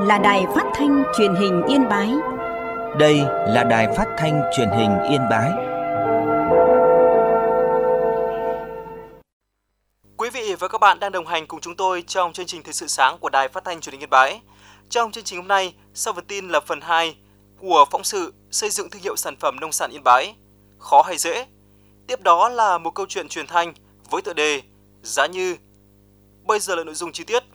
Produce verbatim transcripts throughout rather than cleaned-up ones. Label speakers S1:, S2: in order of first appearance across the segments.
S1: là đài phát thanh truyền hình Yên Bái.
S2: Đây là đài phát thanh truyền hình Yên Bái.
S3: Quý vị và các bạn đang đồng hành cùng chúng tôi trong chương trình Thời sự sáng của đài phát thanh truyền hình Yên Bái. Trong chương trình hôm nay, sau phần tin là phần hai của phóng sự xây dựng thương hiệu sản phẩm nông sản Yên Bái, khó hay dễ. Tiếp đó là một câu chuyện truyền thanh với tựa đề Giá Như. Bây giờ là nội dung chi tiết.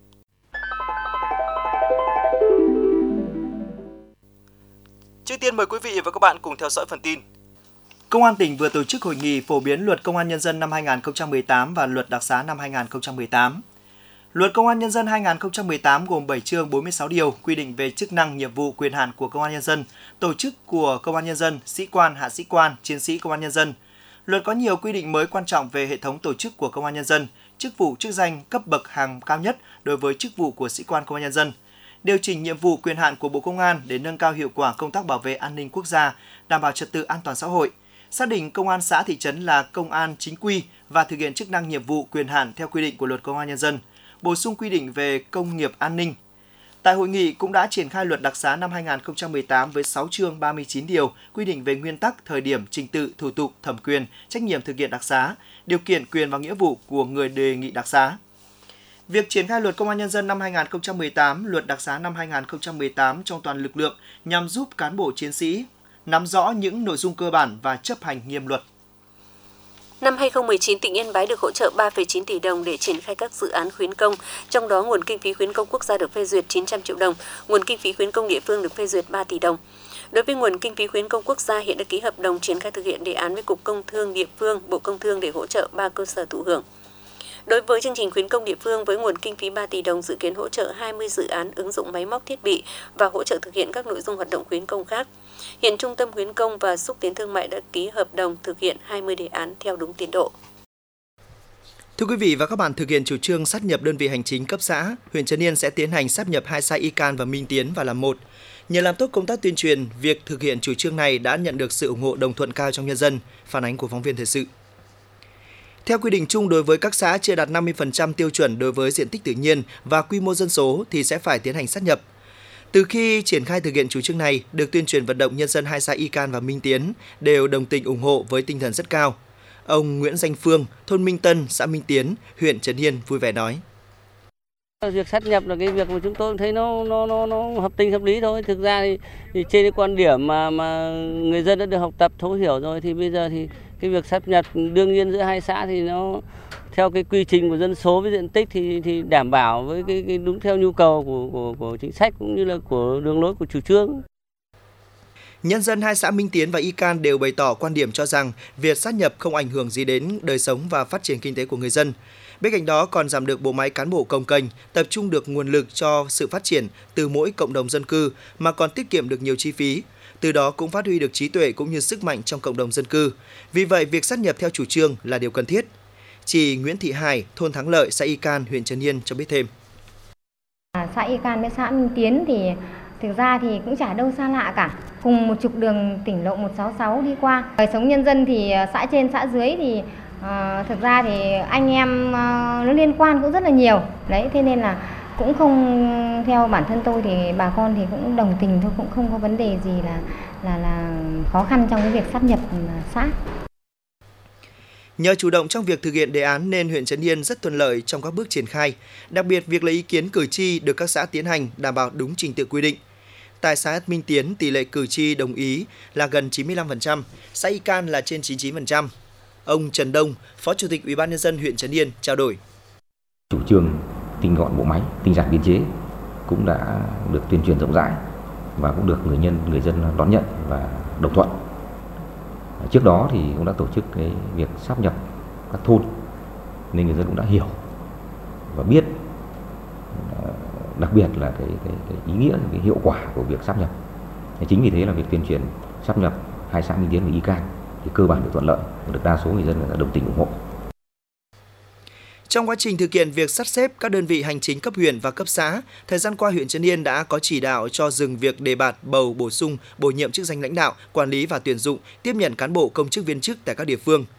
S3: Trước tiên mời quý vị và các bạn cùng theo dõi phần tin.
S4: Công an tỉnh vừa tổ chức hội nghị phổ biến Luật Công an Nhân dân năm hai nghìn không trăm mười tám và Luật Đặc xá năm hai nghìn không trăm mười tám. Luật Công an Nhân dân hai nghìn không trăm mười tám gồm bảy chương bốn mươi sáu điều quy định về chức năng, nhiệm vụ, quyền hạn của Công an Nhân dân, tổ chức của Công an Nhân dân, sĩ quan, hạ sĩ quan, chiến sĩ Công an Nhân dân. Luật có nhiều quy định mới quan trọng về hệ thống tổ chức của Công an Nhân dân, chức vụ, chức danh, cấp bậc hàm cao nhất đối với chức vụ của sĩ quan Công an Nhân dân, điều chỉnh nhiệm vụ, quyền hạn của Bộ Công an để nâng cao hiệu quả công tác bảo vệ an ninh quốc gia, đảm bảo trật tự an toàn xã hội, xác định công an xã thị trấn là công an chính quy và thực hiện chức năng, nhiệm vụ, quyền hạn theo quy định của Luật Công an Nhân dân, bổ sung quy định về công nghiệp an ninh. Tại hội nghị cũng đã triển khai Luật Đặc xá năm hai nghìn không trăm mười tám với sáu chương ba mươi chín điều quy định về nguyên tắc, thời điểm, trình tự, thủ tục, thẩm quyền, trách nhiệm thực hiện đặc xá, điều kiện, quyền và nghĩa vụ của người đề nghị đặc xá. Việc triển khai Luật Công an Nhân dân năm hai nghìn không trăm mười tám, Luật Đặc xá năm hai nghìn không trăm mười tám trong toàn lực lượng nhằm giúp cán bộ chiến sĩ nắm rõ những nội dung cơ bản và chấp hành nghiêm luật.
S5: Năm hai nghìn không trăm mười chín, tỉnh Yên Bái được hỗ trợ ba phẩy chín tỷ đồng để triển khai các dự án khuyến công, trong đó nguồn kinh phí khuyến công quốc gia được phê duyệt chín trăm triệu đồng, nguồn kinh phí khuyến công địa phương được phê duyệt ba tỷ đồng. Đối với nguồn kinh phí khuyến công quốc gia, hiện đã ký hợp đồng triển khai thực hiện đề án với Cục Công Thương địa phương, Bộ Công Thương để hỗ trợ ba cơ sở thụ hưởng. Đối với chương trình khuyến công địa phương với nguồn kinh phí ba tỷ đồng, dự kiến hỗ trợ hai mươi dự án ứng dụng máy móc thiết bị và hỗ trợ thực hiện các nội dung hoạt động khuyến công khác. Hiện Trung tâm Khuyến công và Xúc tiến Thương mại đã ký hợp đồng thực hiện hai mươi đề án theo đúng tiến độ.
S4: Thưa quý vị và các bạn, thực hiện chủ trương sáp nhập đơn vị hành chính cấp xã, huyện Trấn Yên sẽ tiến hành sáp nhập hai xã Y Can và Minh Tiến vào làm một. Nhờ làm tốt công tác tuyên truyền, việc thực hiện chủ trương này đã nhận được sự ủng hộ đồng thuận cao trong nhân dân. Phản ánh của phóng viên thời sự. Theo quy định chung, đối với các xã chưa đạt năm mươi phần trăm tiêu chuẩn đối với diện tích tự nhiên và quy mô dân số thì sẽ phải tiến hành sáp nhập. Từ khi triển khai thực hiện chủ trương này, được tuyên truyền vận động, nhân dân hai xã Y Can và Minh Tiến đều đồng tình ủng hộ với tinh thần rất cao. Ông Nguyễn Danh Phương, thôn Minh Tân, xã Minh Tiến, huyện Trấn Yên vui vẻ nói:
S6: Việc sát nhập là cái việc mà chúng tôi thấy nó nó nó, nó hợp tình hợp lý thôi. Thực ra thì, thì trên cái quan điểm mà mà người dân đã được học tập thấu hiểu rồi, thì bây giờ thì cái việc sát nhập đương nhiên giữa hai xã thì nó theo cái quy trình của dân số với diện tích thì thì đảm bảo với cái, cái đúng theo nhu cầu của, của của chính sách cũng như là của đường lối của chủ trương.
S4: Nhân dân hai xã Minh Tiến và Y Can đều bày tỏ quan điểm cho rằng việc sát nhập không ảnh hưởng gì đến đời sống và phát triển kinh tế của người dân. Bên cạnh đó còn giảm được bộ máy cán bộ cồng kềnh, tập trung được nguồn lực cho sự phát triển từ mỗi cộng đồng dân cư mà còn tiết kiệm được nhiều chi phí. Từ đó cũng phát huy được trí tuệ cũng như sức mạnh trong cộng đồng dân cư. Vì vậy, việc sát nhập theo chủ trương là điều cần thiết. Chị Nguyễn Thị Hải, thôn Thắng Lợi, xã Y Can, huyện Trấn Yên cho biết thêm.
S7: Xã Y Can với xã Minh Tiến thì thực ra thì cũng chả đâu xa lạ cả. Cùng một trục đường tỉnh lộ một sáu sáu đi qua. Đời sống nhân dân thì xã trên xã dưới thì uh, thực ra thì anh em uh, nó liên quan cũng rất là nhiều. Đấy, thế nên là cũng không, theo bản thân tôi thì bà con thì cũng đồng tình thôi, cũng không có vấn đề gì là là là khó khăn trong cái việc sáp nhập xã.
S4: Nhờ chủ động trong việc thực hiện đề án nên huyện Trấn Yên rất thuận lợi trong các bước triển khai. Đặc biệt, việc lấy ý kiến cử tri được các xã tiến hành đảm bảo đúng trình tự quy định. Tại xã Minh Tiến, tỷ lệ cử tri đồng ý là gần chín mươi lăm phần trăm, xã Y Can là trên chín mươi chín phần trăm. Ông Trần Đông, Phó Chủ tịch Ủy ban Nhân dân huyện Trấn Yên trao đổi.
S8: Chủ trương tinh gọn bộ máy, tinh giản biên chế cũng đã được tuyên truyền rộng rãi và cũng được người nhân người dân đón nhận và đồng thuận. Trước đó thì cũng đã tổ chức cái việc sáp nhập các thôn nên người dân cũng đã hiểu và biết, đặc biệt là cái, cái, cái ý nghĩa, cái hiệu quả của việc sáp nhập. Chính vì thế là việc tuyên truyền sáp nhập hai xã Minh Tiến và Y Can thì cơ bản được thuận lợi và được đa số người dân đã đồng tình ủng hộ.
S4: Trong quá trình thực hiện việc sắp xếp các đơn vị hành chính cấp huyện và cấp xã, thời gian qua huyện Trấn Yên đã có chỉ đạo cho dừng việc đề bạt, bầu, bổ sung, bổ nhiệm chức danh lãnh đạo, quản lý và tuyển dụng, tiếp nhận cán bộ công chức viên chức tại các địa phương.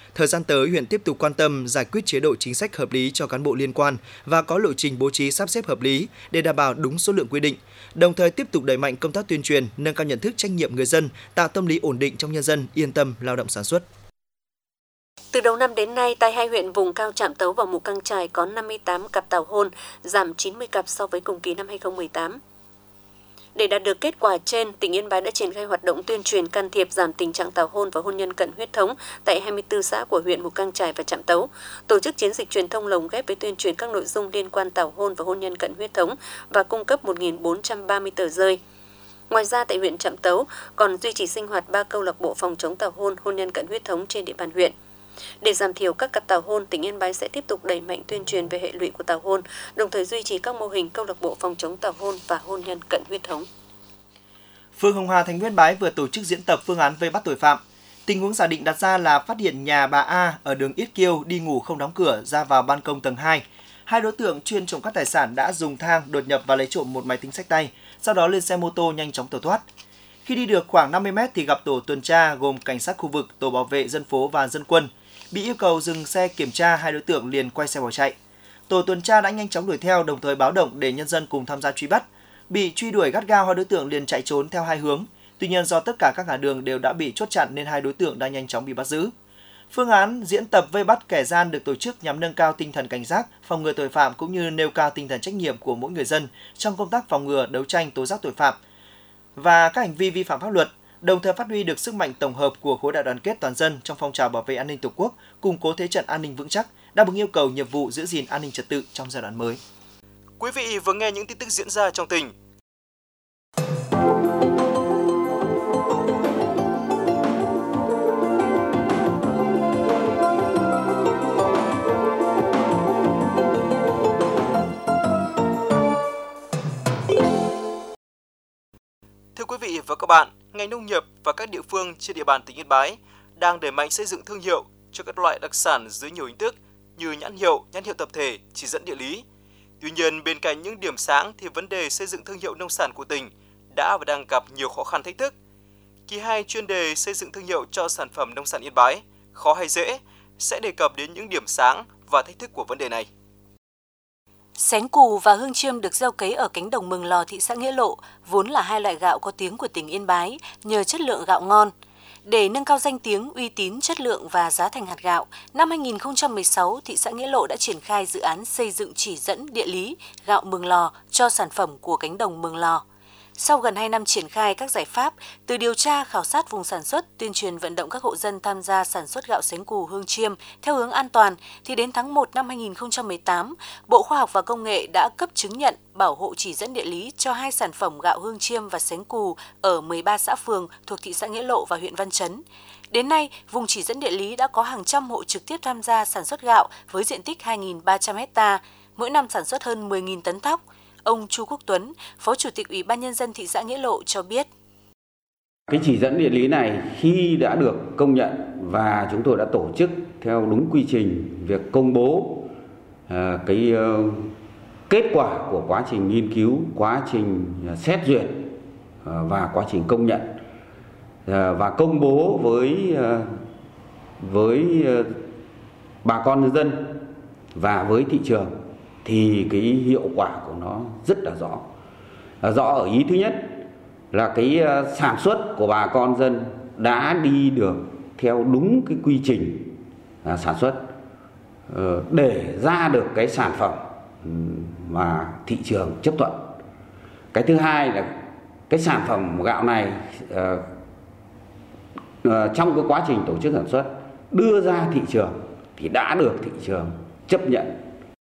S4: Thời gian tới, huyện tiếp tục quan tâm giải quyết chế độ chính sách hợp lý cho cán bộ liên quan và có lộ trình bố trí sắp xếp hợp lý để đảm bảo đúng số lượng quy định. Đồng thời tiếp tục đẩy mạnh công tác tuyên truyền, nâng cao nhận thức trách nhiệm người dân, tạo tâm lý ổn định trong nhân dân, yên tâm lao động sản xuất.
S5: Từ đầu năm đến nay, tại hai huyện vùng cao Trạm Tấu và Mù Căng Chải có năm mươi tám cặp tảo hôn, giảm chín mươi cặp so với cùng kỳ năm hai không một tám. Để đạt được kết quả trên, tỉnh Yên Bái đã triển khai hoạt động tuyên truyền can thiệp giảm tình trạng tảo hôn và hôn nhân cận huyết thống tại hai mươi tư xã của huyện Mù Căng Chải và Trạm Tấu, tổ chức chiến dịch truyền thông lồng ghép với tuyên truyền các nội dung liên quan tảo hôn và hôn nhân cận huyết thống và cung cấp một nghìn bốn trăm ba mươi tờ rơi. Ngoài ra, tại huyện Trạm Tấu còn duy trì sinh hoạt ba câu lạc bộ phòng chống tảo hôn, hôn nhân cận huyết thống trên địa bàn huyện. Để giảm thiểu các cặp tảo hôn, tỉnh Yên Bái sẽ tiếp tục đẩy mạnh tuyên truyền về hệ lụy của tảo hôn, đồng thời duy trì các mô hình câu lạc bộ phòng chống tảo hôn và hôn nhân cận huyết thống.
S4: Phường Hồng Hà, thành phố Yên Bái vừa tổ chức diễn tập phương án vây bắt tội phạm. Tình huống giả định đặt ra là phát hiện nhà bà A ở đường Yết Kiêu đi ngủ không đóng cửa ra vào ban công tầng hai. Hai đối tượng chuyên trộm cắp tài sản đã dùng thang đột nhập và lấy trộm một máy tính xách tay, sau đó lên xe mô tô nhanh chóng tẩu thoát. Khi đi được khoảng năm mươi mét thì gặp tổ tuần tra gồm cảnh sát khu vực, tổ bảo vệ dân phố và dân quân. Bị yêu cầu dừng xe kiểm tra, hai đối tượng liền quay xe bỏ chạy. Tổ tuần tra đã nhanh chóng đuổi theo, đồng thời báo động để nhân dân cùng tham gia truy bắt. Bị truy đuổi gắt gao, hai đối tượng liền chạy trốn theo hai hướng. Tuy nhiên do tất cả các ngã đường đều đã bị chốt chặn nên hai đối tượng đã nhanh chóng bị bắt giữ. Phương án diễn tập vây bắt kẻ gian được tổ chức nhằm nâng cao tinh thần cảnh giác, phòng ngừa tội phạm cũng như nêu cao tinh thần trách nhiệm của mỗi người dân trong công tác phòng ngừa, đấu tranh tố giác tội phạm và các hành vi vi phạm pháp luật, đồng thời phát huy được sức mạnh tổng hợp của khối đại đoàn kết toàn dân trong phong trào bảo vệ an ninh Tổ quốc, củng cố thế trận an ninh vững chắc, đáp ứng yêu cầu nhiệm vụ giữ gìn an ninh trật tự trong giai đoạn mới.
S3: Quý vị vừa nghe những tin tức diễn ra trong tỉnh. Thưa quý vị và các bạn, ngành nông nghiệp và các địa phương trên địa bàn tỉnh Yên Bái đang đẩy mạnh xây dựng thương hiệu cho các loại đặc sản dưới nhiều hình thức như nhãn hiệu, nhãn hiệu tập thể, chỉ dẫn địa lý. Tuy nhiên, bên cạnh những điểm sáng thì vấn đề xây dựng thương hiệu nông sản của tỉnh đã và đang gặp nhiều khó khăn thách thức. Kỳ hai chuyên đề xây dựng thương hiệu cho sản phẩm nông sản Yên Bái, khó hay dễ, sẽ đề cập đến những điểm sáng và thách thức của vấn đề này.
S9: Sén cù và hương chiêm được gieo cấy ở cánh đồng Mường Lò, thị xã Nghĩa Lộ, vốn là hai loại gạo có tiếng của tỉnh Yên Bái nhờ chất lượng gạo ngon. Để nâng cao danh tiếng, uy tín, chất lượng và giá thành hạt gạo, năm hai nghìn không trăm mười sáu, thị xã Nghĩa Lộ đã triển khai dự án xây dựng chỉ dẫn địa lý gạo Mường Lò cho sản phẩm của cánh đồng Mường Lò. Sau gần hai năm triển khai các giải pháp, từ điều tra, khảo sát vùng sản xuất, tuyên truyền vận động các hộ dân tham gia sản xuất gạo sén cù hương chiêm theo hướng an toàn, thì đến tháng một năm hai nghìn không trăm mười tám, Bộ Khoa học và Công nghệ đã cấp chứng nhận bảo hộ chỉ dẫn địa lý cho hai sản phẩm gạo hương chiêm và sén cù ở mười ba xã phường thuộc thị xã Nghĩa Lộ và huyện Văn Chấn. Đến nay, vùng chỉ dẫn địa lý đã có hàng trăm hộ trực tiếp tham gia sản xuất gạo với diện tích hai nghìn ba trăm héc ta, mỗi năm sản xuất hơn mười nghìn tấn thóc. Ông Chu Quốc Tuấn, Phó Chủ tịch Ủy ban Nhân dân thị xã Nghĩa Lộ cho biết.
S10: Cái chỉ dẫn địa lý này khi đã được công nhận và chúng tôi đã tổ chức theo đúng quy trình việc công bố uh, cái uh, kết quả của quá trình nghiên cứu, quá trình xét duyệt uh, và quá trình công nhận uh, và công bố với uh, với uh, bà con nhân dân và với thị trường. Thì cái hiệu quả của nó rất là rõ. Rõ ở ý thứ nhất là cái sản xuất của bà con dân đã đi được theo đúng cái quy trình sản xuất để ra được cái sản phẩm mà thị trường chấp thuận. Cái thứ hai là cái sản phẩm gạo này trong cái quá trình tổ chức sản xuất đưa ra thị trường thì đã được thị trường chấp nhận.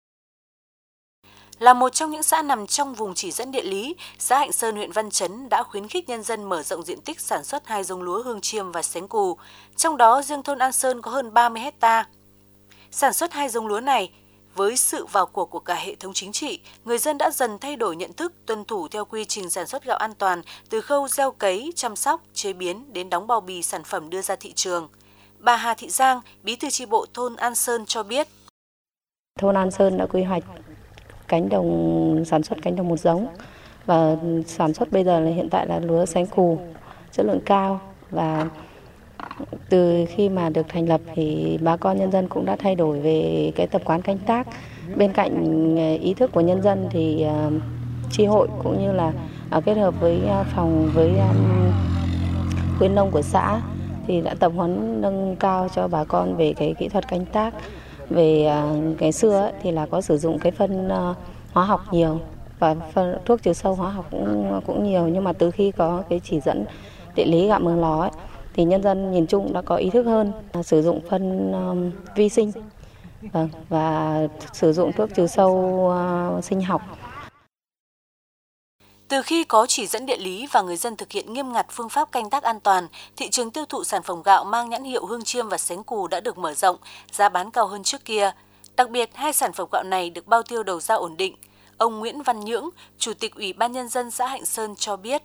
S9: Là một trong những xã nằm trong vùng chỉ dẫn địa lý, xã Hạnh Sơn, huyện Văn Chấn đã khuyến khích nhân dân mở rộng diện tích sản xuất hai giống lúa hương chiêm và sén cù. Trong đó, riêng thôn An Sơn có hơn ba mươi héc ta. Sản xuất hai giống lúa này, với sự vào cuộc của cả hệ thống chính trị, người dân đã dần thay đổi nhận thức, tuân thủ theo quy trình sản xuất gạo an toàn từ khâu gieo cấy, chăm sóc, chế biến đến đóng bao bì sản phẩm đưa ra thị trường. Bà Hà Thị Giang, Bí thư chi bộ thôn An Sơn cho biết.
S11: Thôn An Sơn đã quy hoạch cánh đồng sản xuất cánh đồng một giống và sản xuất bây giờ là hiện tại là lúa sén cù chất lượng cao và Từ khi mà được thành lập thì bà con nhân dân cũng đã thay đổi về cái tập quán canh tác. Bên cạnh ý thức của nhân dân thì chi hội cũng như là kết hợp với phòng với khuyến nông của xã thì đã tập huấn nâng cao cho bà con về cái kỹ thuật canh tác. Về ngày xưa ấy, thì là có sử dụng cái phân hóa học nhiều và phân, thuốc trừ sâu hóa học cũng cũng nhiều, nhưng mà từ khi có cái chỉ dẫn địa lý gạo Mường Lò ấy, thì nhân dân nhìn chung đã có ý thức hơn, sử dụng phân um, vi sinh vâng, và sử dụng thuốc trừ sâu uh, sinh học.
S9: Từ khi có chỉ dẫn địa lý và người dân thực hiện nghiêm ngặt phương pháp canh tác an toàn, thị trường tiêu thụ sản phẩm gạo mang nhãn hiệu Hương Chiêm và Sén Cù đã được mở rộng, giá bán cao hơn trước kia. Đặc biệt, hai sản phẩm gạo này được bao tiêu đầu ra ổn định. Ông Nguyễn Văn Nhưỡng, Chủ tịch Ủy ban Nhân dân xã Hạnh Sơn cho biết.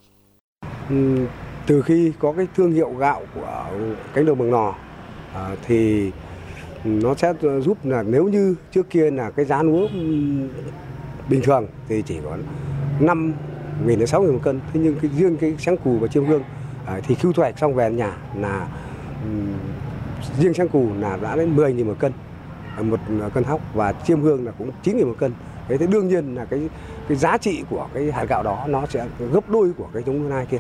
S12: Ừ, từ khi có cái thương hiệu gạo của cánh đồng Mường Lò à, thì nó sẽ giúp là nếu như trước kia là cái giá lúa bình thường thì chỉ có năm nghìn đến sáu nghìn một cân, thế nhưng cái riêng cái Sén Cù và Chiêm Hương à, thì khi thu hoạch xong về nhà là um, riêng Sén Cù là đã đến mười nghìn một cân, một cân thóc, và Chiêm Hương là cũng chín nghìn một cân. Thế thì đương nhiên là cái cái giá trị của cái hạt gạo đó nó sẽ gấp đôi của cái giống hai kia.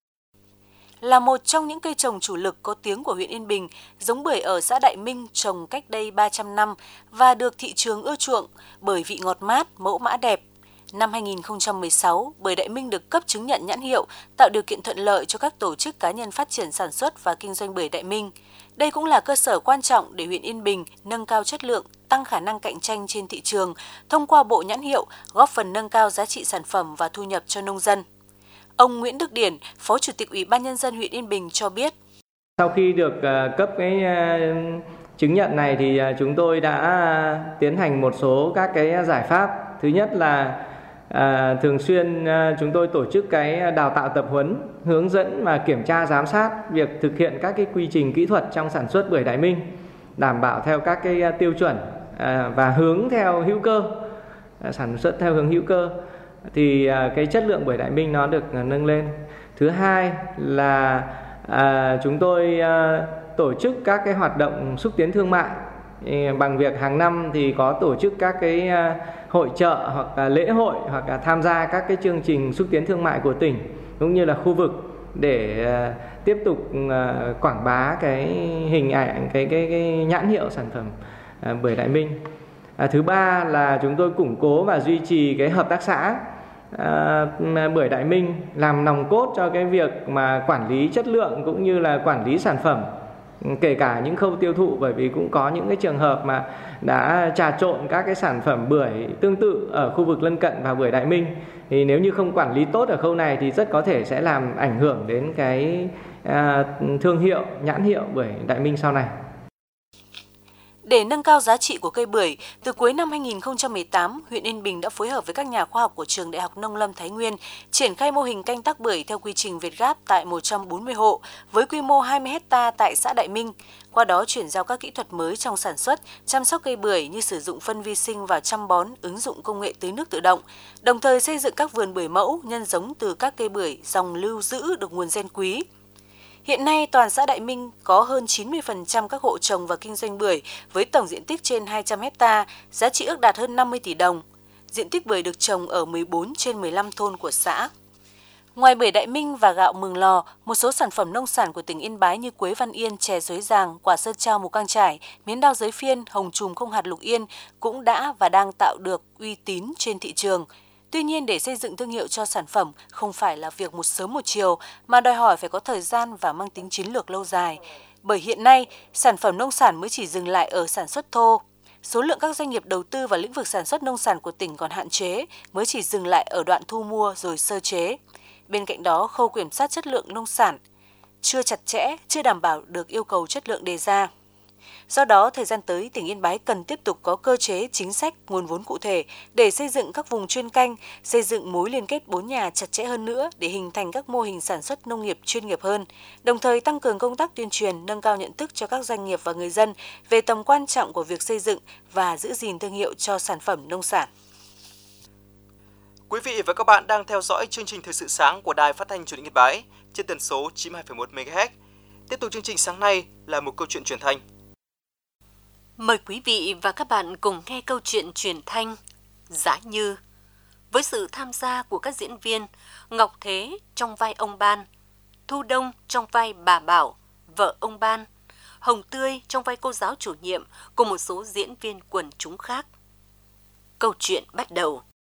S9: Là một trong những cây trồng chủ lực có tiếng của huyện Yên Bình, giống bưởi ở xã Đại Minh trồng cách đây ba trăm năm và được thị trường ưa chuộng bởi vị ngọt mát, mẫu mã đẹp. Năm hai nghìn không trăm mười sáu, bưởi Đại Minh được cấp chứng nhận nhãn hiệu, tạo điều kiện thuận lợi cho các tổ chức cá nhân phát triển sản xuất và kinh doanh bưởi Đại Minh. Đây cũng là cơ sở quan trọng để huyện Yên Bình nâng cao chất lượng, tăng khả năng cạnh tranh trên thị trường, thông qua bộ nhãn hiệu, góp phần nâng cao giá trị sản phẩm và thu nhập cho nông dân. Ông Nguyễn Đức Điển, Phó Chủ tịch Ủy ban Nhân dân huyện Yên Bình cho biết.
S13: Sau khi được cấp cái chứng nhận này thì chúng tôi đã tiến hành một số các cái giải pháp. Thứ nhất là à, thường xuyên chúng tôi tổ chức cái đào tạo tập huấn, hướng dẫn và kiểm tra giám sát việc thực hiện các cái quy trình kỹ thuật trong sản xuất bưởi Đại Minh, đảm bảo theo các cái tiêu chuẩn à, và hướng theo hữu cơ, à, sản xuất theo hướng hữu cơ. Thì cái chất lượng bưởi Đại Minh nó được nâng lên. Thứ hai là à, chúng tôi à, tổ chức các cái hoạt động xúc tiến thương mại bằng việc hàng năm thì có tổ chức các cái à, hội chợ hoặc là lễ hội hoặc là tham gia các cái chương trình xúc tiến thương mại của tỉnh cũng như là khu vực để à, tiếp tục à, quảng bá cái hình ảnh cái cái, cái nhãn hiệu sản phẩm à, bưởi Đại Minh. À, thứ ba là chúng tôi củng cố và duy trì cái hợp tác xã à, bưởi Đại Minh, làm nòng cốt cho cái việc mà quản lý chất lượng cũng như là quản lý sản phẩm, kể cả những khâu tiêu thụ, bởi vì cũng có những cái trường hợp mà đã trà trộn các cái sản phẩm bưởi tương tự ở khu vực lân cận vào bưởi Đại Minh. Thì nếu như không quản lý tốt ở khâu này thì rất có thể sẽ làm ảnh hưởng đến cái à, thương hiệu, nhãn hiệu bưởi Đại Minh sau này.
S9: Để nâng cao giá trị của cây bưởi, từ cuối năm hai nghìn không trăm mười tám, huyện Yên Bình đã phối hợp với các nhà khoa học của Trường Đại học Nông lâm Thái Nguyên triển khai mô hình canh tác bưởi theo quy trình Việt Gáp tại một trăm bốn mươi hộ với quy mô hai mươi héc ta tại xã Đại Minh. Qua đó chuyển giao các kỹ thuật mới trong sản xuất, chăm sóc cây bưởi như sử dụng phân vi sinh vào chăm bón, ứng dụng công nghệ tưới nước tự động, đồng thời xây dựng các vườn bưởi mẫu, nhân giống từ các cây bưởi dòng lưu giữ được nguồn gen quý. Hiện nay, toàn xã Đại Minh có hơn chín mươi phần trăm các hộ trồng và kinh doanh bưởi với tổng diện tích trên hai trăm héc ta, giá trị ước đạt hơn năm mươi tỷ đồng. Diện tích bưởi được trồng ở mười bốn trên mười lăm thôn của xã. Ngoài bưởi Đại Minh và gạo Mường Lò, một số sản phẩm nông sản của tỉnh Yên Bái như quế Văn Yên, chè Suối Giàng, quả sơn trao Mù Cang Chải, miến đao Giới Phiên, hồng trùm không hạt Lục Yên cũng đã và đang tạo được uy tín trên thị trường. Tuy nhiên, để xây dựng thương hiệu cho sản phẩm không phải là việc một sớm một chiều, mà đòi hỏi phải có thời gian và mang tính chiến lược lâu dài. Bởi hiện nay, sản phẩm nông sản mới chỉ dừng lại ở sản xuất thô. Số lượng các doanh nghiệp đầu tư vào lĩnh vực sản xuất nông sản của tỉnh còn hạn chế, mới chỉ dừng lại ở đoạn thu mua rồi sơ chế. Bên cạnh đó, khâu kiểm soát chất lượng nông sản chưa chặt chẽ, chưa đảm bảo được yêu cầu chất lượng đề ra. Do đó, thời gian tới, tỉnh Yên Bái cần tiếp tục có cơ chế, chính sách, nguồn vốn cụ thể để xây dựng các vùng chuyên canh, xây dựng mối liên kết bốn nhà chặt chẽ hơn nữa để hình thành các mô hình sản xuất nông nghiệp chuyên nghiệp hơn, đồng thời tăng cường công tác tuyên truyền, nâng cao nhận thức cho các doanh nghiệp và người dân về tầm quan trọng của việc xây dựng và giữ gìn thương hiệu cho sản phẩm nông sản.
S3: Quý vị và các bạn đang theo dõi chương trình Thời sự sáng của Đài Phát thanh Truyền hình Yên Bái trên tần số chín mươi hai phẩy một mê ga héc. Tiếp tục chương trình sáng nay là một câu chuyện truyền thanh.
S9: Mời quý vị và các bạn cùng nghe câu chuyện truyền thanh Giá Như, với sự tham gia của các diễn viên Ngọc Thế trong vai ông Ban, Thu Đông trong vai bà Bảo, vợ ông Ban, Hồng Tươi trong vai cô giáo chủ nhiệm cùng một số diễn viên quần chúng khác. Câu chuyện bắt đầu.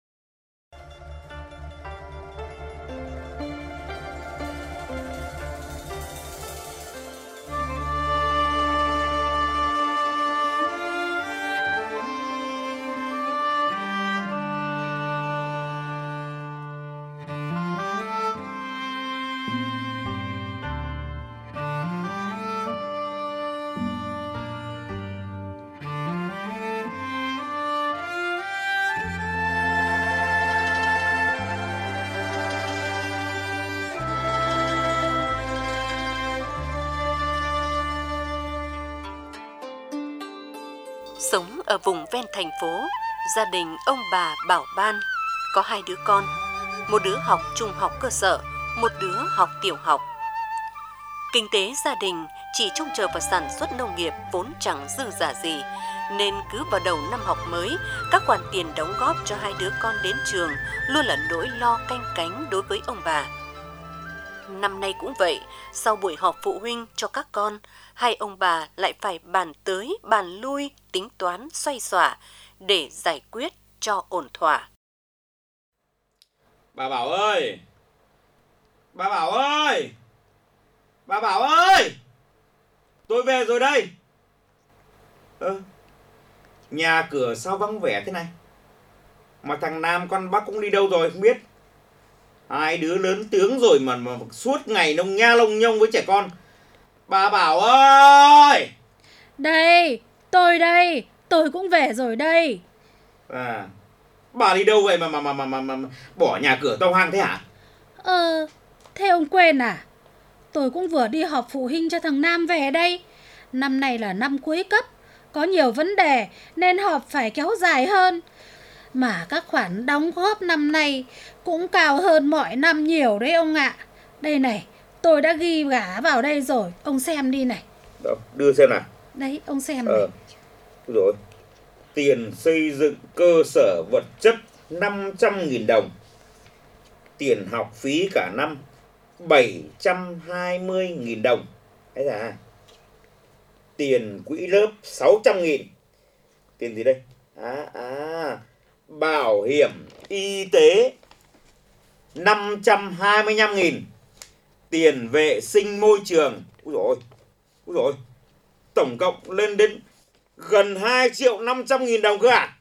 S9: Sống ở vùng ven thành phố, gia đình ông bà Bảo Ban có hai đứa con, một đứa học trung học cơ sở, một đứa học tiểu học. Kinh tế gia đình chỉ trông chờ vào sản xuất nông nghiệp vốn chẳng dư giả gì, nên cứ vào đầu năm học mới, các khoản tiền đóng góp cho hai đứa con đến trường luôn là nỗi lo canh cánh đối với ông bà. Năm nay cũng vậy, sau buổi họp phụ huynh cho các con, hai ông bà lại phải bàn tới, bàn lui, tính toán, xoay xỏa để giải quyết cho ổn thỏa.
S14: Bà Bảo ơi! Bà Bảo ơi! Bà Bảo ơi! Tôi về rồi đây! Ơ, nhà cửa sao vắng vẻ thế này? Mà thằng Nam con Bắc cũng đi đâu rồi không biết. Hai đứa lớn tướng rồi mà, mà suốt ngày nông nha lông nhông với trẻ con. Bà Bảo ơi!
S15: Đây, tôi đây, tôi cũng về rồi đây.
S14: À, bà đi đâu vậy mà mà mà mà, mà, mà bỏ nhà cửa tao hoang thế hả?
S15: Ờ, thế ông quên à? Tôi cũng vừa đi họp phụ huynh cho thằng Nam về đây. Năm nay là năm cuối cấp, có nhiều vấn đề nên họp phải kéo dài hơn. Mà các khoản đóng góp năm nay cũng cao hơn mọi năm nhiều đấy ông ạ. Đây này, tôi đã ghi gả vào đây rồi, ông xem đi này.
S14: Đâu, đưa xem nào.
S15: Đấy, ông xem này.
S14: Ờ, rồi. Tiền xây dựng cơ sở vật chất năm trăm nghìn đồng. Tiền học phí cả năm bảy trăm hai mươi nghìn đồng. Đấy là tiền quỹ lớp sáu trăm nghìn. Tiền gì đây? À, à, bảo hiểm y tế năm trăm hai mươi lăm nghìn. Tiền vệ sinh môi trường. Úi dồi ôi, úi dồi ôi. Tổng cộng lên đến gần hai triệu năm trăm nghìn đồng cơ à?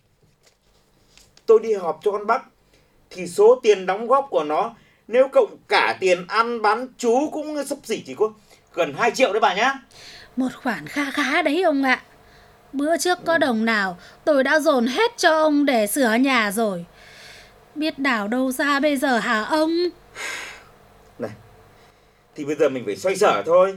S14: Tôi đi họp cho con Bắc thì số tiền đóng góp của nó nếu cộng cả tiền ăn bán chú cũng xấp xỉ chỉ có gần hai triệu đấy bà nhá.
S15: Một khoản kha khá đấy ông ạ. Bữa trước có đồng nào tôi đã dồn hết cho ông để sửa nhà rồi. Biết đảo đâu ra bây giờ hả ông?
S14: Này, thì bây giờ mình phải xoay sở thôi.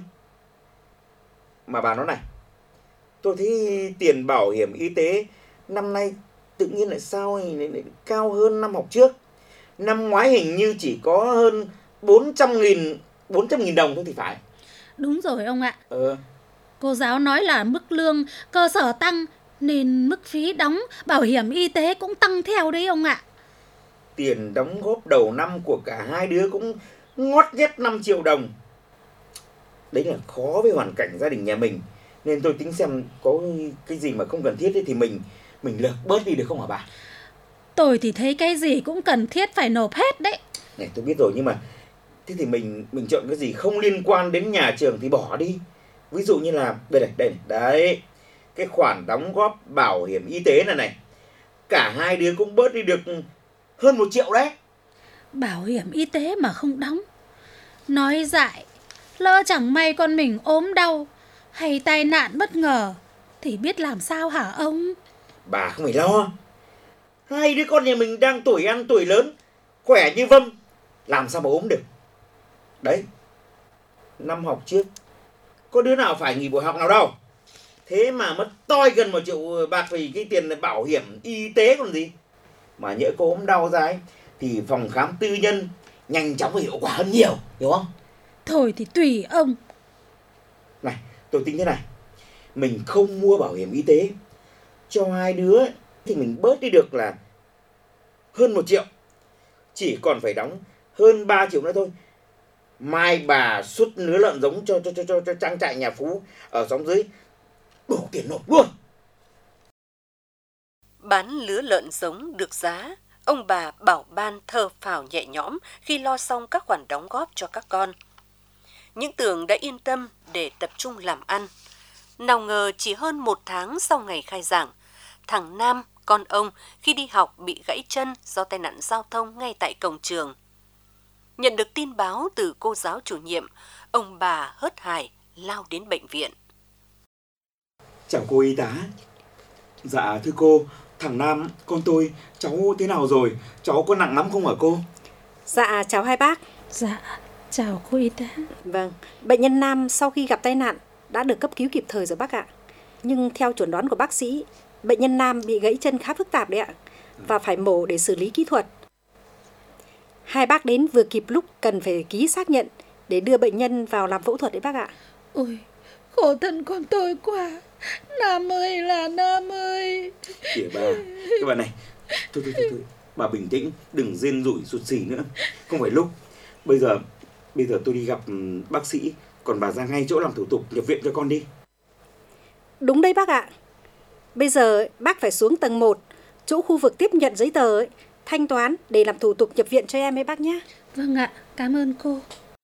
S14: Mà bà nói này, tôi thấy tiền bảo hiểm y tế năm nay tự nhiên lại sao lại, lại cao hơn năm học trước. Năm ngoái hình như chỉ có hơn bốn trăm nghìn, bốn trăm nghìn đồng thôi thì phải.
S15: Đúng rồi ông ạ.
S14: Ờ.
S15: Cô giáo nói là mức lương cơ sở tăng nên mức phí đóng bảo hiểm y tế cũng tăng theo đấy ông ạ.
S14: Tiền đóng góp đầu năm của cả hai đứa cũng ngót nghét năm triệu đồng. Đấy là khó với hoàn cảnh gia đình nhà mình. Nên tôi tính xem có cái gì mà không cần thiết thì mình mình lược bớt đi được không hả bà?
S15: Tôi thì thấy cái gì cũng cần thiết phải nộp hết đấy.
S14: Này tôi biết rồi, nhưng mà thế thì mình mình chọn cái gì không liên quan đến nhà trường thì bỏ đi. Ví dụ như là đây này, đây này, đấy. Cái khoản đóng góp bảo hiểm y tế này này. Cả hai đứa cũng bớt đi được hơn một triệu đấy.
S15: Bảo hiểm y tế mà không đóng. Nói dại, lỡ chẳng may con mình ốm đau hay tai nạn bất ngờ thì biết làm sao hả ông?
S14: Bà không phải lo. Hai đứa con nhà mình đang tuổi ăn tuổi lớn, khỏe như vâm, làm sao mà ốm được. Đấy, năm học trước có đứa nào phải nghỉ buổi học nào đâu. Thế mà mất toi gần một triệu bạc vì cái tiền bảo hiểm y tế còn gì. Mà nhỡ có ốm đau ra ấy, thì phòng khám tư nhân nhanh chóng và hiệu quả hơn nhiều, hiểu không?
S15: Thôi thì tùy ông.
S14: tôi tính thế này, mình không mua bảo hiểm y tế cho hai đứa thì mình bớt đi được là hơn một triệu, chỉ còn phải đóng hơn ba triệu nữa thôi. Mai bà xuất lứa lợn giống cho cho cho cho, cho trang trại nhà Phú ở xóm dưới, đủ tiền nộp luôn.
S5: Bán lứa lợn giống được giá, ông bà bảo ban thở phào nhẹ nhõm khi lo xong các khoản đóng góp cho các con. Những Tường đã yên tâm để tập trung làm ăn. Nào ngờ chỉ hơn một tháng sau ngày khai giảng, thằng Nam, con ông, khi đi học bị gãy chân do tai nạn giao thông ngay tại cổng trường. Nhận được tin báo từ cô giáo chủ nhiệm, ông bà hớt hải lao đến bệnh viện.
S14: Chào cô y tá. Dạ thưa cô, thằng Nam, con tôi, cháu thế nào rồi? Cháu có nặng lắm không hả cô?
S16: Dạ chào hai bác.
S15: Dạ chào cô y tá.
S16: Vâng, bệnh nhân Nam sau khi gặp tai nạn đã được cấp cứu kịp thời rồi bác ạ. Nhưng theo chuẩn đoán của bác sĩ, bệnh nhân Nam bị gãy chân khá phức tạp đấy ạ, và phải mổ để xử lý kỹ thuật. Hai bác đến vừa kịp lúc cần phải ký xác nhận để đưa bệnh nhân vào làm phẫu thuật đấy bác ạ.
S15: Ôi, khổ thân con tôi quá. Nam ơi là Nam ơi.
S14: Kìa bà, các bạn này, thôi thôi thôi, thôi. Bà bình tĩnh, đừng rên rủi sụt sỉ nữa. Không phải lúc. Bây giờ, bây giờ tôi đi gặp bác sĩ, còn bà ra ngay chỗ làm thủ tục nhập viện cho con đi.
S16: Đúng đấy bác ạ. Bây giờ bác phải xuống tầng một, chỗ khu vực tiếp nhận giấy tờ ấy, thanh toán để làm thủ tục nhập viện cho em ấy bác nhé.
S15: Vâng ạ, cảm ơn cô.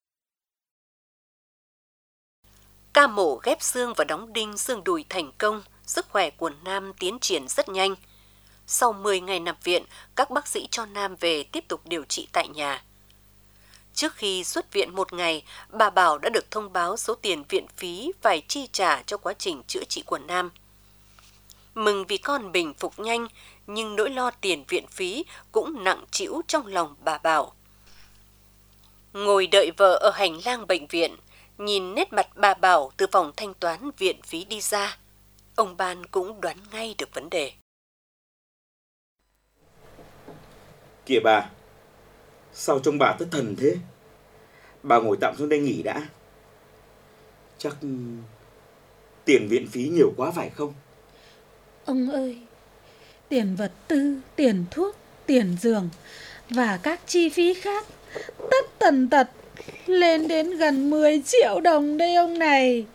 S5: Ca mổ ghép xương và đóng đinh xương đùi thành công, sức khỏe của Nam tiến triển rất nhanh. Sau mười ngày nằm viện, các bác sĩ cho Nam về tiếp tục điều trị tại nhà. Trước khi xuất viện một ngày, bà Bảo đã được thông báo số tiền viện phí phải chi trả cho quá trình chữa trị của Nam. Mừng vì con bình phục nhanh, nhưng nỗi lo tiền viện phí cũng nặng trĩu trong lòng bà Bảo. Ngồi đợi vợ ở hành lang bệnh viện, nhìn nét mặt bà Bảo từ phòng thanh toán viện phí đi ra, ông Ban cũng đoán ngay được vấn đề.
S14: Kìa bà, sao trông bà thất thần thế? Bà ngồi tạm xuống đây nghỉ đã. Chắc tiền viện phí nhiều quá phải không?
S15: Ông ơi, tiền vật tư, tiền thuốc, tiền giường và các chi phí khác tất tần tật lên đến gần mười triệu đồng đây ông này.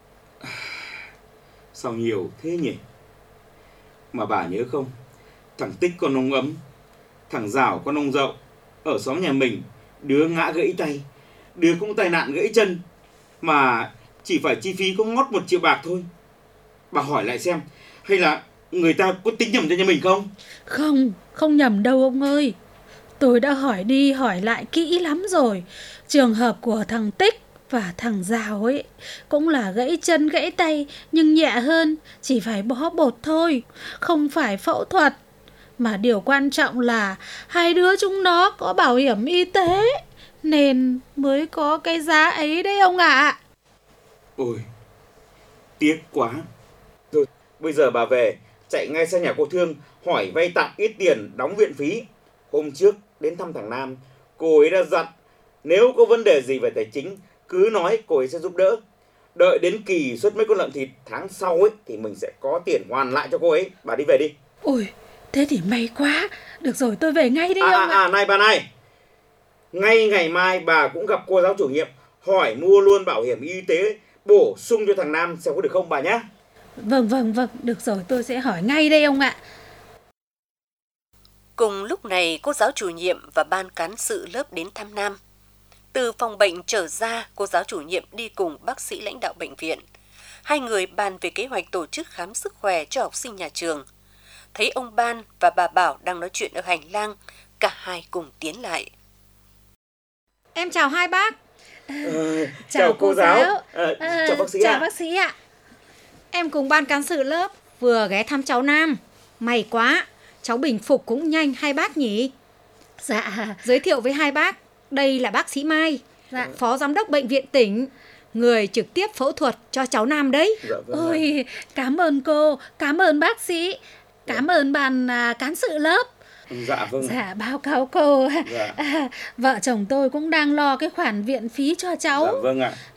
S14: Sao nhiều thế nhỉ? Mà bà nhớ không, thằng Tích con ông Ấm, thằng Giảo con ông Dậu, ở xóm nhà mình, đứa ngã gãy tay, đứa cũng tai nạn gãy chân, mà chỉ phải chi phí có ngót một triệu bạc thôi. Bà hỏi lại xem, hay là người ta có tính nhầm cho nhà mình không?
S15: Không, không nhầm đâu ông ơi. Tôi đã hỏi đi hỏi lại kỹ lắm rồi. Trường hợp của thằng Tích và thằng Giào ấy cũng là gãy chân gãy tay, nhưng nhẹ hơn, chỉ phải bó bột thôi, không phải phẫu thuật. Mà điều quan trọng là hai đứa chúng nó có bảo hiểm y tế, nên mới có cái giá ấy đấy ông ạ. À.
S14: Ôi, tiếc quá. Rồi, bây giờ bà về, chạy ngay sang nhà cô Thương, hỏi vay tạm ít tiền đóng viện phí. Hôm trước đến thăm thằng Nam, cô ấy đã dặn nếu có vấn đề gì về tài chính cứ nói, cô ấy sẽ giúp đỡ. Đợi đến kỳ xuất mấy con lợn thịt tháng sau ấy thì mình sẽ có tiền hoàn lại cho cô ấy. Bà đi về đi.
S15: Ôi, thế thì may quá. Được rồi, tôi về ngay đi
S14: à,
S15: ông ạ.
S14: À, à, này bà này, ngay ngày mai bà cũng gặp cô giáo chủ nhiệm, hỏi mua luôn bảo hiểm y tế bổ sung cho thằng Nam xem có được không bà nhé.
S15: Vâng, vâng, vâng, được rồi, tôi sẽ hỏi ngay đây ông ạ.
S5: Cùng lúc này, cô giáo chủ nhiệm và ban cán sự lớp đến thăm Nam. Từ phòng bệnh trở ra, cô giáo chủ nhiệm đi cùng bác sĩ lãnh đạo bệnh viện. Hai người bàn về kế hoạch tổ chức khám sức khỏe cho học sinh nhà trường. Thấy ông Ban và bà Bảo đang nói chuyện ở hành lang, cả hai cùng tiến lại.
S16: Em chào hai bác.
S14: À, chào, chào cô giáo, giáo. À, à, chào bác sĩ
S16: Chào
S14: ạ.
S16: bác sĩ ạ. Em cùng ban cán sự lớp vừa ghé thăm cháu Nam. May quá, cháu bình phục cũng nhanh hai bác nhỉ? Dạ, giới thiệu với hai bác, đây là bác sĩ Mai, dạ. Phó giám đốc bệnh viện tỉnh, người trực tiếp phẫu thuật cho cháu Nam đấy.
S14: Dạ, vâng.
S15: Ôi, cảm ơn cô, cảm ơn bác sĩ, cảm dạ. ơn ban à, cán sự lớp.
S14: Dạ vâng.
S15: Dạ, báo cáo cô.
S14: Dạ.
S15: À, vợ chồng tôi cũng đang lo cái khoản viện phí cho cháu.
S14: Dạ vâng ạ.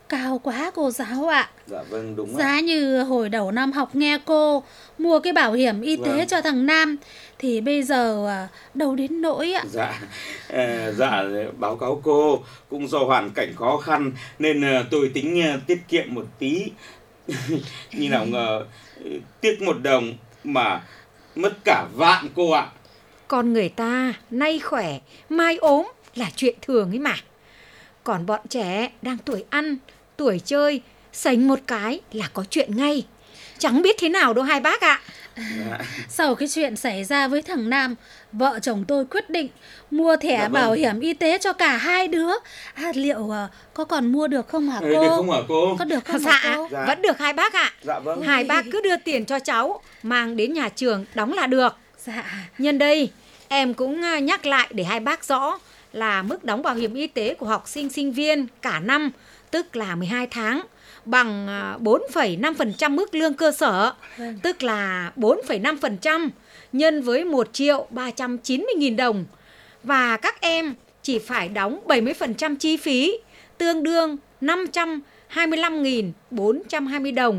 S15: Cao quá cô giáo ạ.
S14: Dạ vâng, đúng ạ.
S15: Giá như hồi đầu năm học nghe cô mua cái bảo hiểm y tế
S14: Vâng.
S15: cho thằng Nam thì bây giờ à, đâu đến nỗi ạ.
S14: Dạ, à, dạ báo cáo cô, cũng do hoàn cảnh khó khăn nên à, tôi tính à, tiết kiệm một tí. Nhưng nào ngờ tiếc một đồng mà mất cả vạn cô ạ.
S17: Con người ta nay khỏe, mai ốm là chuyện thường ấy mà. Còn bọn trẻ đang tuổi ăn, tuổi chơi, sánh một cái là có chuyện ngay. Chẳng biết thế nào đâu hai bác ạ.
S15: À, sau cái chuyện xảy ra với thằng Nam, vợ chồng tôi quyết định mua thẻ
S14: Dạ vâng.
S15: bảo hiểm y tế cho cả hai đứa. À, liệu uh, có còn mua được không hả cô?
S14: Được không hả cô?
S15: Có được không
S17: Dạ,
S15: hả cô?
S17: dạ, vẫn được hai bác ạ.
S14: Dạ vâng.
S17: Hai bác cứ đưa tiền cho cháu, mang đến nhà trường đóng là được.
S15: Dạ.
S17: Nhân đây, em cũng nhắc lại để hai bác rõ là mức đóng bảo hiểm y tế của học sinh sinh viên cả năm, tức là mười hai tháng, bằng bốn phẩy năm phần trăm mức lương cơ sở,
S15: Vâng.
S17: tức là bốn phẩy năm phần trăm nhân với một triệu ba trăm chín mươi nghìn đồng. Và các em chỉ phải đóng bảy mươi phần trăm chi phí, tương đương năm trăm hai mươi lăm nghìn bốn trăm hai mươi đồng.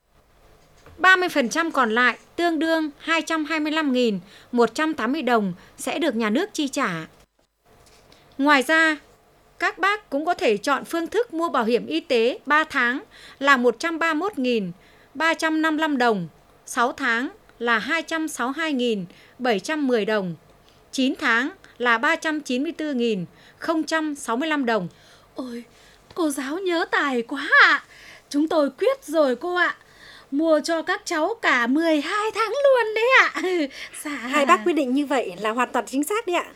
S17: ba mươi phần trăm còn lại, tương đương hai trăm hai mươi lăm nghìn một trăm tám mươi đồng sẽ được nhà nước chi trả. Ngoài ra, các bác cũng có thể chọn phương thức mua bảo hiểm y tế ba tháng là một trăm ba mươi mốt nghìn ba trăm năm mươi lăm đồng, sáu tháng là hai trăm sáu mươi hai nghìn bảy trăm mười đồng, chín tháng là ba trăm chín mươi tư nghìn không trăm sáu mươi lăm đồng.
S15: Ôi, cô giáo nhớ tài quá ạ. Chúng tôi quyết rồi cô ạ. Mua cho các cháu cả mười hai tháng luôn đấy ạ. Dạ.
S16: Hai bác quyết định như vậy là hoàn toàn chính xác đấy ạ.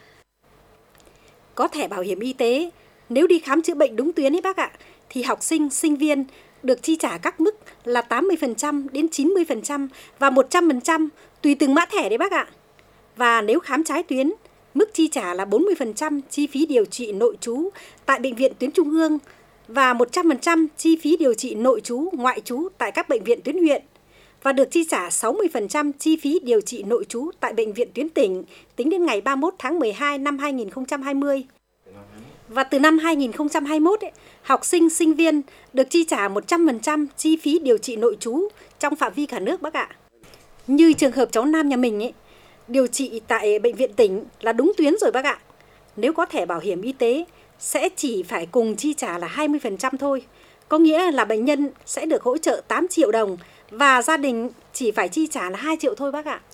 S16: Có thẻ bảo hiểm y tế, nếu đi khám chữa bệnh đúng tuyến ấy bác ạ, thì học sinh, sinh viên được chi trả các mức là tám mươi phần trăm đến chín mươi phần trăm và một trăm phần trăm tùy từng mã thẻ đấy bác ạ. Và nếu khám trái tuyến, mức chi trả là bốn mươi phần trăm chi phí điều trị nội trú tại bệnh viện tuyến trung ương và một trăm phần trăm chi phí điều trị nội trú, ngoại trú tại các bệnh viện tuyến huyện, và được chi trả sáu mươi phần trăm chi phí điều trị nội trú tại bệnh viện tuyến tỉnh tính đến ngày ba mươi mốt tháng mười hai năm hai nghìn không trăm hai mươi. Và từ năm hai nghìn không trăm hai mươi mốt, ấy, học sinh, sinh viên được chi trả một trăm phần trăm chi phí điều trị nội trú trong phạm vi cả nước bác ạ. Như trường hợp cháu Nam nhà mình ấy, điều trị tại bệnh viện tỉnh là đúng tuyến rồi bác ạ. Nếu có thẻ bảo hiểm y tế sẽ chỉ phải cùng chi trả là hai mươi phần trăm thôi. Có nghĩa là bệnh nhân sẽ được hỗ trợ tám triệu đồng và gia đình chỉ phải chi trả là hai triệu thôi bác ạ.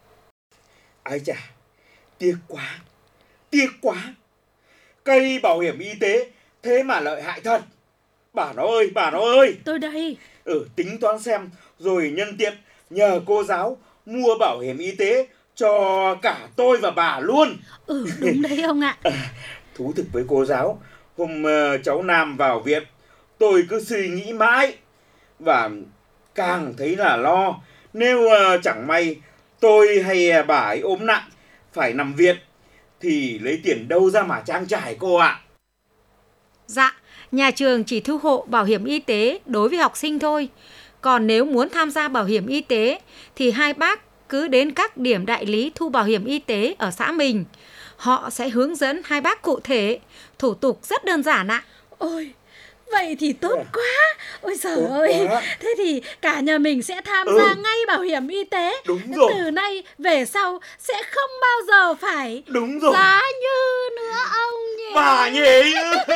S14: Ái chà, tiếc quá, tiếc quá. Cây bảo hiểm y tế thế mà lợi hại thật. Bà nó ơi, bà nó ơi.
S15: Tôi đây.
S14: Ừ, tính toán xem rồi nhân tiện nhờ cô giáo mua bảo hiểm y tế cho cả tôi và bà luôn.
S15: Ừ, đúng đấy ông ạ.
S14: Thú thực với cô giáo, hôm uh, cháu Nam vào viện, tôi cứ suy nghĩ mãi và càng thấy là lo. Nếu uh, chẳng may tôi hay bà ấy ốm nặng phải nằm viện thì lấy tiền đâu ra mà trang trải cô ạ?
S17: Dạ, nhà trường chỉ thu hộ bảo hiểm y tế đối với học sinh thôi. Còn nếu muốn tham gia bảo hiểm y tế thì hai bác cứ đến các điểm đại lý thu bảo hiểm y tế ở xã mình. Họ sẽ hướng dẫn hai bác cụ thể, thủ tục rất đơn giản ạ.
S15: Ôi, vậy thì tốt quá. Ôi giời ơi, thế thì cả nhà mình sẽ tham gia ừ. ngay bảo hiểm y tế.
S14: Đúng rồi.
S15: Từ nay về sau sẽ không bao giờ phải
S14: Đúng rồi.
S15: giá như nữa ông nhỉ.
S14: Bà nhỉ.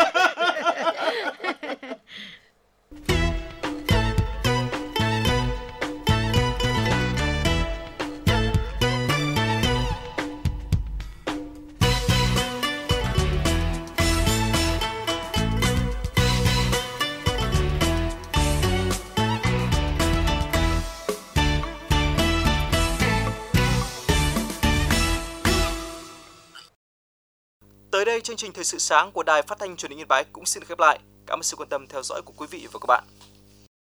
S3: Tới đây, chương trình Thời sự sáng của Đài Phát thanh Truyền hình Yên Bái cũng xin được khép lại. Cảm ơn sự quan tâm theo dõi của quý vị và các bạn.